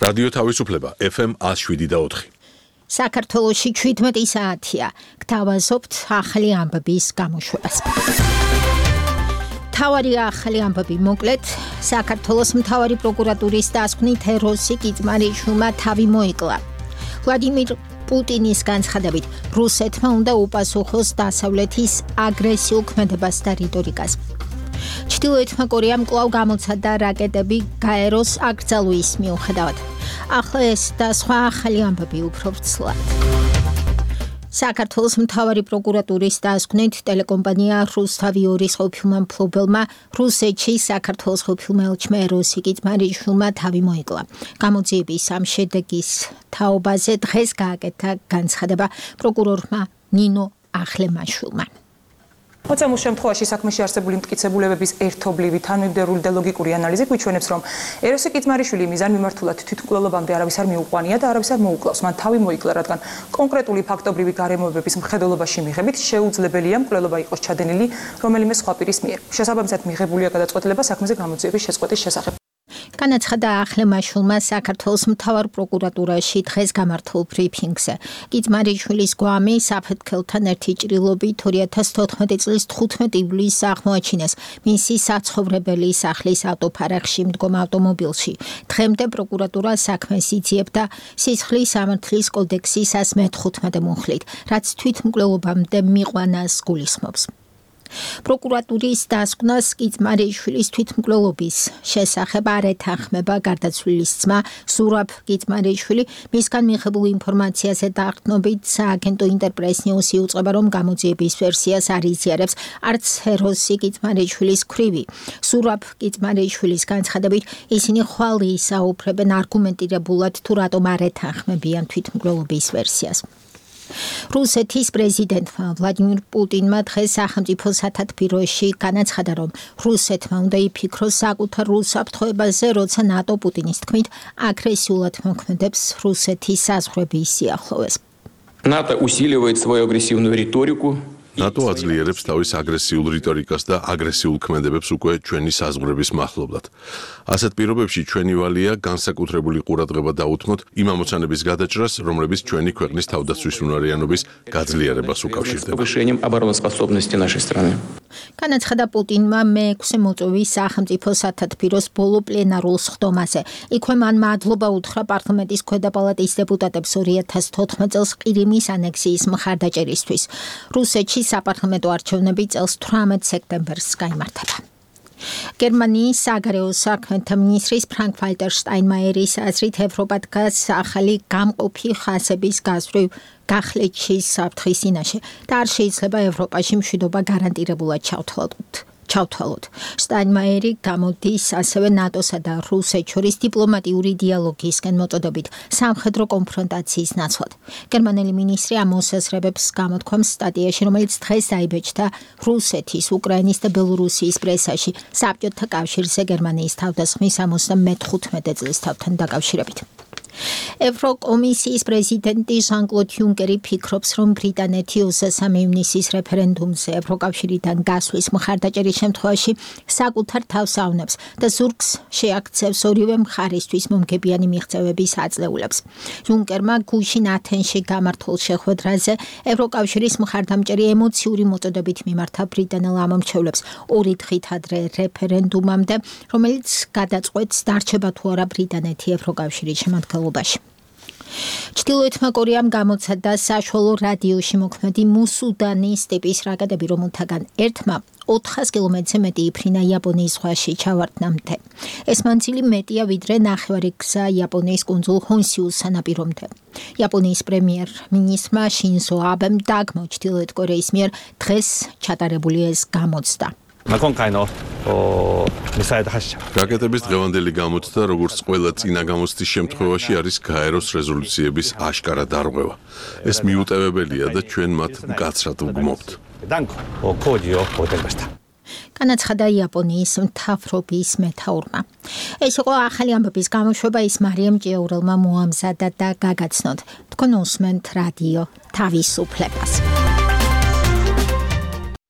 რადიო თავისუფლება FM 107.4. საქართველოში 17 საათია. გთავაზობთ ახალი ამბების გამოშვებას. მთავარი ახალი ამბები მოკლედ. საქართველოს მთავარი პროკურატურის დასკვნით ეროსი კიძმარიშვილმა თავი მოიკლა. ვლადიმირ პუტინის განცხადებით, რუსეთმა უნდა უპასუხოს დასავლეთის აგრესიულ ქმედებას და რიტორიკას. ჩრდილოეთმა კორეამ კვლავ გამოცადა რაკეტები გაეროს აკრძალვის მიუხედავად. ახლა ეს და სხვა ახალი ამბები უფრო ვრცლად. საქართველოს მთავარი პროკურატურის დასკვნით ტელეკომპანია რუსთავი-2-ის ყოფილმა მფლობელმა რუსეთში საქართველოს ყოფილმა ელჩმა ეროსი კიძმარიშვილმა თავი მოიკლა. გამოძიების ამ შედეგის თაობაზე დღეს გააკეთა განცხადება პროკურორმა ნინო აღლემაშვილმა. მოცემულ შემთხვევაში საქმეში არსებული მტკიცებულებების ერთობლივი, თანმიმდევრული და ლოგიკური ანალიზი გვიჩვენებს, რომ ეროსი კიძმარიშვილი მიზანმიმართულად თვითმკვლელობამდე არავის არ მიუყვანია და არავის არ მოუკლავს. მან თავი მოიკლა, რადგან კონკრეტული ფაქტობრივი გარემოებების მხედველობაში მიღებით შეუძლებელია მკვლელობა იყოს ჩადენილი რომელიმე სხვა პირის მიერ. შესაბამისად მიღებულია გადაწყვეტილება საქმეზე გამოძიების შეწყვეტის შესახებ. განაცხადა აღლემაშვილმა საქართველოს მთავარ პროკურატურაში დღეს გამართულ ბრიფინგზე. კიძმარიშვილის გვამი საფეთქელთან ერთი ჭრილობით 2014 წლის 15 ივლისს აღმოაჩინეს მისი საცხოვრებელი სახლის ავტოფარეხში მდგომ ავტომობილში. დღემდე პროკურატურა საქმეს იძიებდა სისხლის სამართლის კოდექსის 115 მუხლით, რაც თვითმკვლელობამდე მიყვანას გულისხმობს. პროკურატურის დასკვნას კიძმარიშვილის თვითმკვლელობის შესახებ არ ეთანხმება გარდაცვლილის ძმა ზურაბ კიძმარიშვილი. მისგან მიღებულ ინფორმაციაზე დაყრდნობით სააგენტო ინტერპრეს-ნიუს იუწყება, რომ გამოძიების ვერსიას არ იზიარებს არც ეროსი კიძმარიშვილის ქვრივი. ზურაბ კიძმარიშვილის განცხადებით, ისინი ხვალ ისაუბრებენ არგუმენტირებულად, თუ რატომ არ ეთანხმებიან თვითმკვლელობის ვერსიას. რუსეთის პრეზიდენტმა ვლადიმირ პუტინმა დღეს სახელმწიფო სათათბიროში განაცხადა, რომ რუსეთმა უნდა იფიქროს საკუთარ უსაფრთხოებაზე, როცა ნატო პუტინის თქმით აგრესიულად მოქმედებს რუსეთის საზღვრების სიახლოვეს. НАТО усиливает свою агрессивную риторику. ნატო აძლიერებს თავის აგრესიულ რიტორიკას და აგრესიულ ქმედებებს უკვე ჩვენი საზღვრების მახლობლად. ასეთ პირობებში ჩვენი ვალია განსაკუთრებული ყურადღება დაუთმოთ იმ ამოცანების გადაჭრას, რომლებიც ჩვენი ქვეყნის თავდაცვის უნარიანობის გაძლიერებას უკავშირდება. განაცხადა პუტინმა მე-6 მოწვევის სახელმწიფო სათათბიროს ბოლო პლენარულ სხდომაზე. იქვე მან მადლობა უთხრა პარლამენტის ქვედა პალატის დეპუტატებს 2014 წელს ყირიმის ანექსიის მხარდაჭერისთვის. რუსეთში საპარლამენტო არჩევნები წელს 18 სექტემბერს გაიმართება. გერმანიის საგარეო საქმეთა მინისტრის ფრანკ-ვალტერ შტაინმაიერის აზრით ევროპა დგას ახალი გამყოფი ხასების გაზრდილი გახლეჩის საფრთხის წინაშე და არ შეიძლება ევროპაში მშვიდობა გარანტირებულად ჩავთვალოთ. შტაინმაიერი გამოდის ასევე ნატოსა და რუსეთს შორის დიპლომატიური დიალოგისკენ მოწოდებით სამხედრო კონფრონტაციის ნაცვლად. გერმანელი მინისტრი ამ მოსაზრებებს გამოთქვამს სტატიაში, რომელიც დღეს დაიბეჭდა რუსეთის, უკრაინის და ბელორუსიის პრესაში საბჭოთა კავშირზე გერმანიის თავდასხმის 75 წლისთავთან დაკავშირებით. ევროკომისიის პრეზიდენტი ჟან-კლოდ იუნკერი ფიქრობს, რომ ბრიტანეთი 23 ივნისის რეფერენდუმზე ევროკავშირიდან გასვლის მხარდაჭერის შემთხვევაში საკუთარ თავს ავნებს და ზურგს შეაქცევს ორივე მხარისთვის მომგებიანი მიღწევების აძლეულებს. იუნკერმა გუშინ ათენში გამართულ შეხვედრაზე ევროკავშირის მხარდამჭერი ემოციური მოწოდებით მიმართა ბრიტანელ ამომრჩევლებს 2 დღით ადრე რეფერენდუმამდე, რომელიც გადაწყვეტს დარჩება თუ არა ბრიტანეთი ევროკავშირის შემადგენლობაში. ჩრდილოეთმა კორეამ გამოცადა საშუალო რადიოში მოქმედი მუსუდანის ტიპის რაკეტები, რომელთაგან ერთმა 400 კილომეტრზე მეტი იფრინა იაპონიის ზღვაში ჩავარდნამდე. ეს მანძილი მეტია ვიდრე ნახევარი გზა იაპონიის კუნძულ ჰონსიუს სანაპირომდე. იაპონიის პრემიერ-მინისტრმა შინზო აბემ დაგმო ჩრდილოეთ კორეის მიერ დღეს ჩატარებული ეს გამოცდა. რაკეტების დღევანდელი გამოცდა, როგორც ყველა წინა გამოცდის შემთხვევაში, არის გაეროს რეზოლუციების აშკარა დარღვევა. ეს მიუტევებელია და ჩვენ მათ მკაცრად ვგმობთ. განაცხადა იაპონიის მთავრობის მეთაურმა. ეს იყო ახალი ამბების გამოშვება, ის მარიამ ჭიაურელმა მოამზადა და გაგაცნოთ. თქვენ უსმენთ რადიო თავისუფლებას.